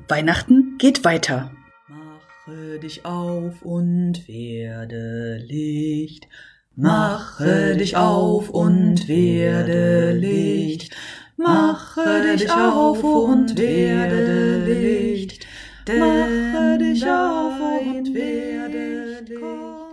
Weihnachten geht weiter. Mache dich auf und werde Licht. Mache dich auf und werde Licht. Mache dich auf und werde Licht. Mache dich auf und werde Licht.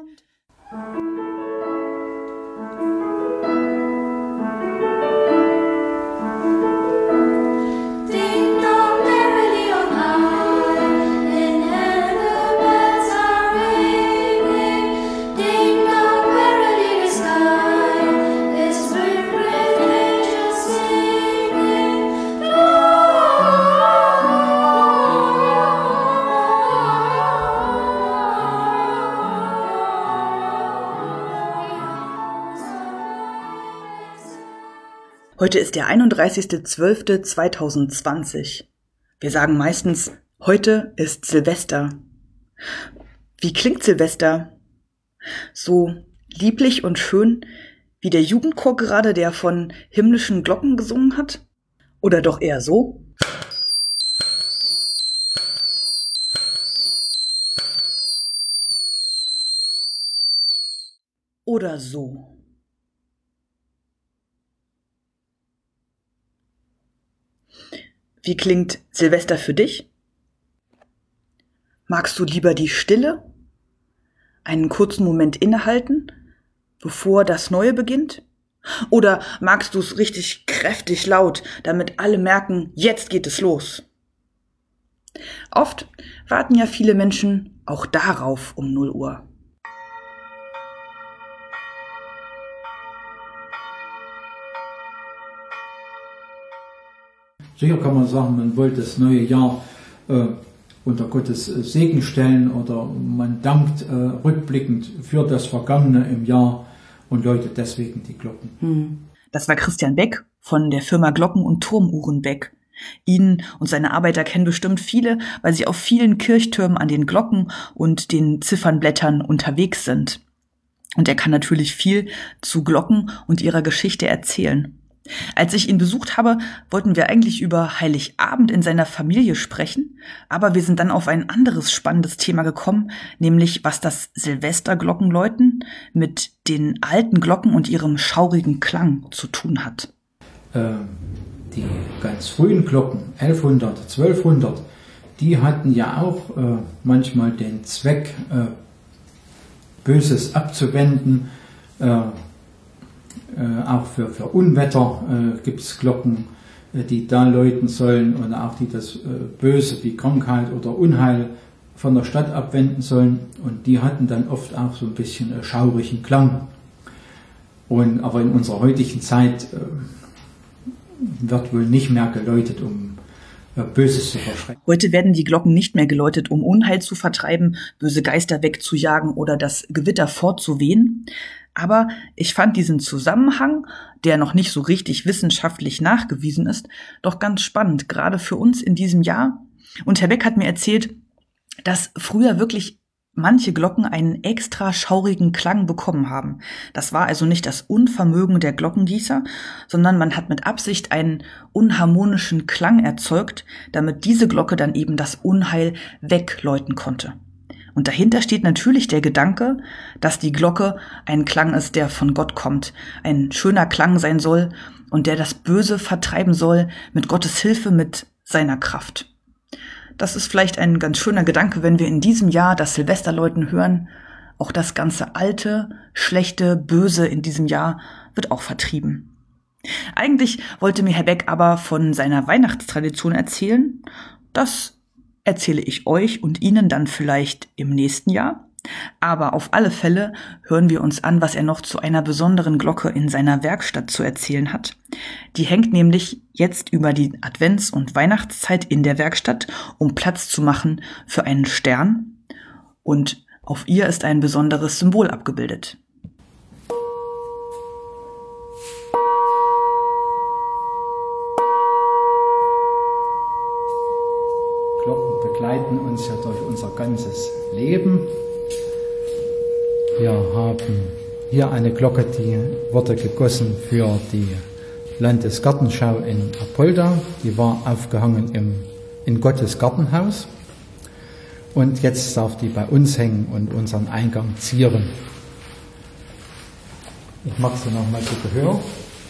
Heute ist der 31.12.2020. Wir sagen meistens, heute ist Silvester. Wie klingt Silvester? So lieblich und schön, wie der Jugendchor gerade, der von himmlischen Glocken gesungen hat? Oder doch eher so? Oder so? Wie klingt Silvester für dich? Magst du lieber die Stille? Einen kurzen Moment innehalten, bevor das Neue beginnt? Oder magst du es richtig kräftig laut, damit alle merken, jetzt geht es los? Oft warten ja viele Menschen auch darauf um 0 Uhr. Sicher kann man sagen, man wollte das neue Jahr unter Gottes Segen stellen oder man dankt rückblickend für das Vergangene im Jahr und läutet deswegen die Glocken. Das war Christian Beck von der Firma Glocken- und Turmuhren Beck. Ihn und seine Arbeiter kennen bestimmt viele, weil sie auf vielen Kirchtürmen an den Glocken und den Ziffernblättern unterwegs sind. Und er kann natürlich viel zu Glocken und ihrer Geschichte erzählen. Als ich ihn besucht habe, wollten wir eigentlich über Heiligabend in seiner Familie sprechen, aber wir sind dann auf ein anderes spannendes Thema gekommen, nämlich was das Silvesterglockenläuten mit den alten Glocken und ihrem schaurigen Klang zu tun hat. Die ganz frühen Glocken, 1100, 1200, die hatten ja auch manchmal den Zweck, Böses abzuwenden. Auch für Unwetter gibt es Glocken, die da läuten sollen und auch die das Böse wie Krankheit oder Unheil von der Stadt abwenden sollen. Und die hatten dann oft auch so ein bisschen schaurigen Klang. Aber in unserer heutigen Zeit wird wohl nicht mehr geläutet, um Böses zu verschrecken. Heute werden die Glocken nicht mehr geläutet, um Unheil zu vertreiben, böse Geister wegzujagen oder das Gewitter fortzuwehen. Aber ich fand diesen Zusammenhang, der noch nicht so richtig wissenschaftlich nachgewiesen ist, doch ganz spannend, gerade für uns in diesem Jahr. Und Herr Beck hat mir erzählt, dass früher wirklich manche Glocken einen extra schaurigen Klang bekommen haben. Das war also nicht das Unvermögen der Glockengießer, sondern man hat mit Absicht einen unharmonischen Klang erzeugt, damit diese Glocke dann eben das Unheil wegläuten konnte. Und dahinter steht natürlich der Gedanke, dass die Glocke ein Klang ist, der von Gott kommt, ein schöner Klang sein soll und der das Böse vertreiben soll mit Gottes Hilfe, mit seiner Kraft. Das ist vielleicht ein ganz schöner Gedanke, wenn wir in diesem Jahr das Silvesterläuten hören. Auch das ganze Alte, Schlechte, Böse in diesem Jahr wird auch vertrieben. Eigentlich wollte mir Herr Beck aber von seiner Weihnachtstradition erzählen. Das erzähle ich euch und Ihnen dann vielleicht im nächsten Jahr. Aber auf alle Fälle hören wir uns an, was er noch zu einer besonderen Glocke in seiner Werkstatt zu erzählen hat. Die hängt nämlich jetzt über die Advents- und Weihnachtszeit in der Werkstatt, um Platz zu machen für einen Stern. Und auf ihr ist ein besonderes Symbol abgebildet. Glocken begleiten uns ja durch unser ganzes Leben. Wir haben hier eine Glocke, die wurde gegossen für die Landesgartenschau in Apolda. Die war aufgehangen im in Gottes Gartenhaus. Und jetzt darf die bei uns hängen und unseren Eingang zieren. Ich mache sie nochmal zu Gehör.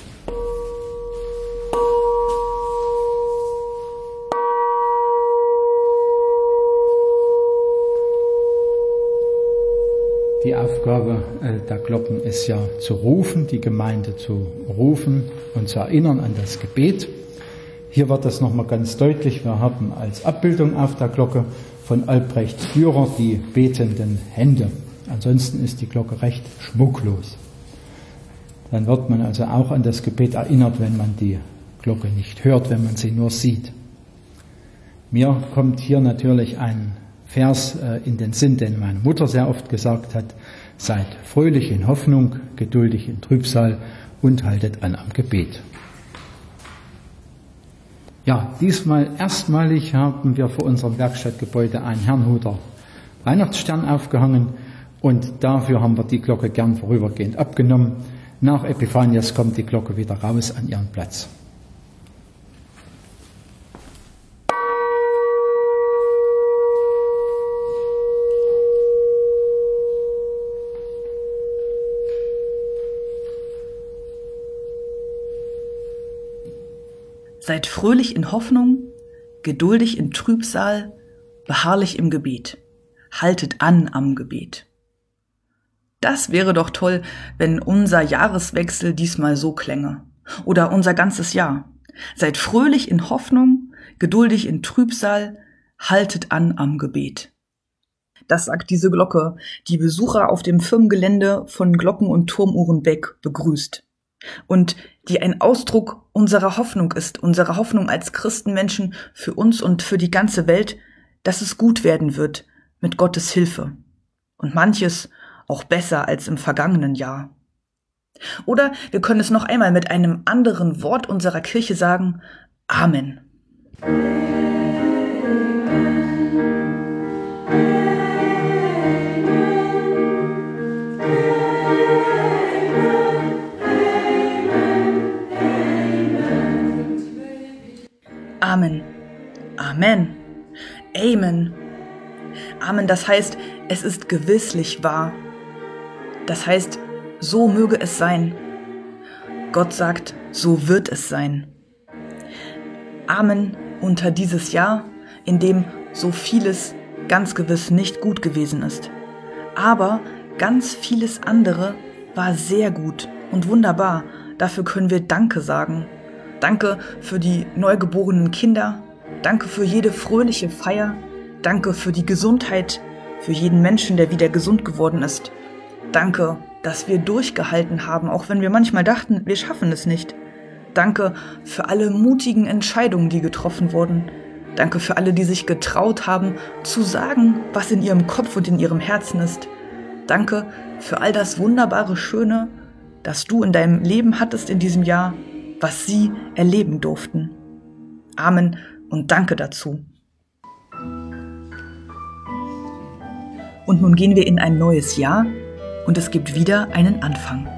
Die Aufgabe der Glocken ist ja zu rufen, die Gemeinde zu rufen und zu erinnern an das Gebet. Hier wird das nochmal ganz deutlich. Wir haben als Abbildung auf der Glocke von Albrecht Dürer die betenden Hände. Ansonsten ist die Glocke recht schmucklos. Dann wird man also auch an das Gebet erinnert, wenn man die Glocke nicht hört, wenn man sie nur sieht. Mir kommt hier natürlich ein Vers in den Sinn, den meine Mutter sehr oft gesagt hat: Seid fröhlich in Hoffnung, geduldig in Trübsal und haltet an am Gebet. Ja, diesmal erstmalig haben wir vor unserem Werkstattgebäude einen Herrnhuter Weihnachtsstern aufgehangen und dafür haben wir die Glocke gern vorübergehend abgenommen. Nach Epiphanias kommt die Glocke wieder raus an ihren Platz. Seid fröhlich in Hoffnung, geduldig in Trübsal, beharrlich im Gebet. Haltet an am Gebet. Das wäre doch toll, wenn unser Jahreswechsel diesmal so klänge. Oder unser ganzes Jahr. Seid fröhlich in Hoffnung, geduldig in Trübsal, haltet an am Gebet. Das sagt diese Glocke, die Besucher auf dem Firmengelände von Glocken- und Turmuhrenbeck begrüßt. Und die ein Ausdruck unserer Hoffnung ist, unserer Hoffnung als Christenmenschen für uns und für die ganze Welt, dass es gut werden wird mit Gottes Hilfe. Und manches auch besser als im vergangenen Jahr. Oder wir können es noch einmal mit einem anderen Wort unserer Kirche sagen: Amen. Amen. Amen. Amen. Amen, das heißt, es ist gewisslich wahr. Das heißt, so möge es sein. Gott sagt, so wird es sein. Amen unter dieses Jahr, in dem so vieles ganz gewiss nicht gut gewesen ist. Aber ganz vieles andere war sehr gut und wunderbar. Dafür können wir Danke sagen. Danke für die neugeborenen Kinder. Danke für jede fröhliche Feier. Danke für die Gesundheit, für jeden Menschen, der wieder gesund geworden ist. Danke, dass wir durchgehalten haben, auch wenn wir manchmal dachten, wir schaffen es nicht. Danke für alle mutigen Entscheidungen, die getroffen wurden. Danke für alle, die sich getraut haben, zu sagen, was in ihrem Kopf und in ihrem Herzen ist. Danke für all das wunderbare Schöne, das du in deinem Leben hattest in diesem Jahr, was sie erleben durften. Amen und danke dazu. Und nun gehen wir in ein neues Jahr und es gibt wieder einen Anfang.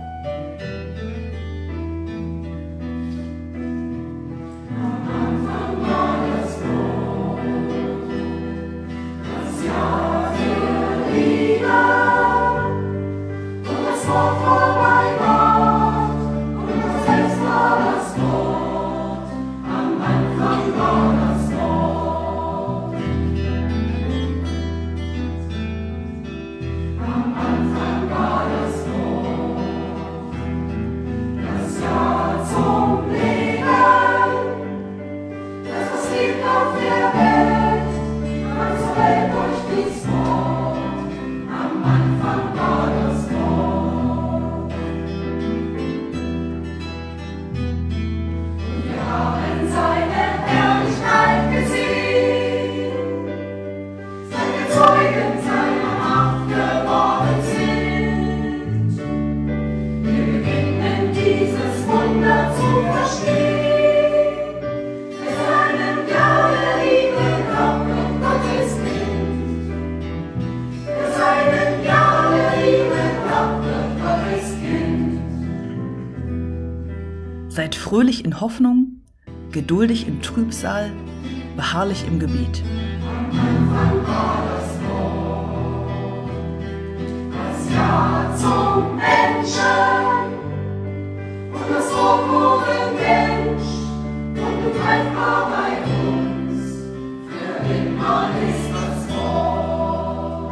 Seid fröhlich in Hoffnung, geduldig in Trübsal, beharrlich im Gebet. Das Ja zum Menschen und das Wort wurde Mensch und begreifbar bei uns. Für immer ist das Wort.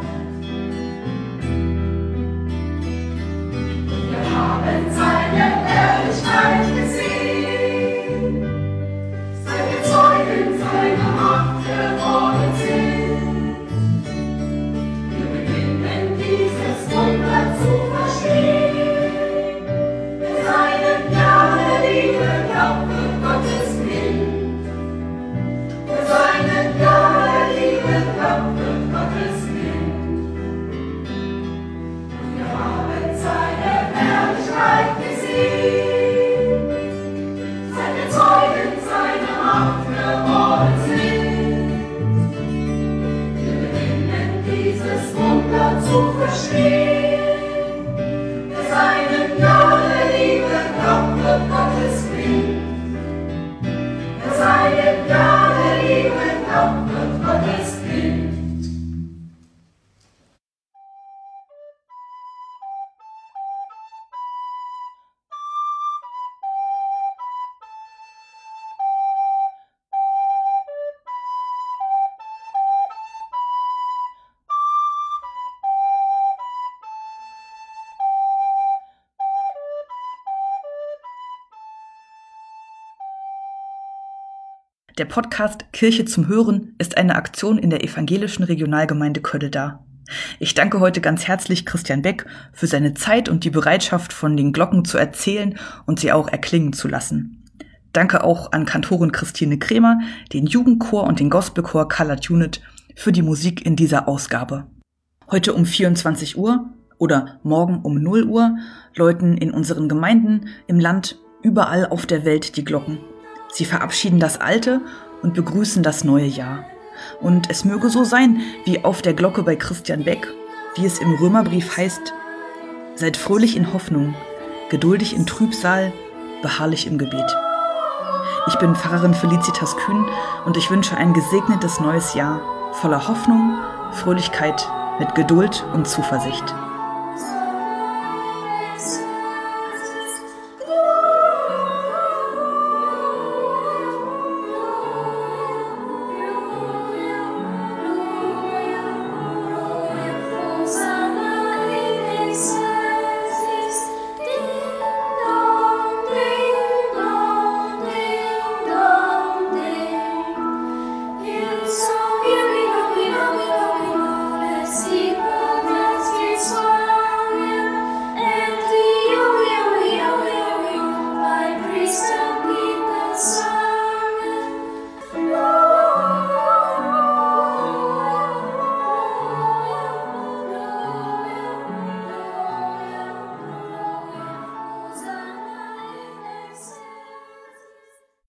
Wir haben seine Herrlichkeit gesehen, seit wir Zeugen seiner Macht geworden sind. Wir beginnen dieses Wunder zu verstehen. Wir seinen Gnade, Liebe, Glaube, Gottes Kind. Wir seinen Gnade, Liebe, Glaube, Gottes Kind. Wir haben seine Herrlichkeit gesehen, seit wir Zeugen seiner Macht geworden sind. Wir beginnen dieses Wunder zu verstehen. Wir seinen Gnade, Liebe, Glaube, Gottes Kind. Wir seinen Gnade, Liebe, Glaube, Gottes Kind. Der Podcast Kirche zum Hören ist eine Aktion in der evangelischen Regionalgemeinde Ködde-Dar. Ich danke heute ganz herzlich Christian Beck für seine Zeit und die Bereitschaft, von den Glocken zu erzählen und sie auch erklingen zu lassen. Danke auch an Kantorin Christine Kremer, den Jugendchor und den Gospelchor Colored Unit für die Musik in dieser Ausgabe. Heute um 24 Uhr oder morgen um 0 Uhr läuten in unseren Gemeinden, im Land, überall auf der Welt die Glocken. Sie verabschieden das Alte und begrüßen das neue Jahr. Und es möge so sein, wie auf der Glocke bei Christian Beck, wie es im Römerbrief heißt: Seid fröhlich in Hoffnung, geduldig in Trübsal, beharrlich im Gebet. Ich bin Pfarrerin Felicitas Kühn und ich wünsche ein gesegnetes neues Jahr voller Hoffnung, Fröhlichkeit, mit Geduld und Zuversicht.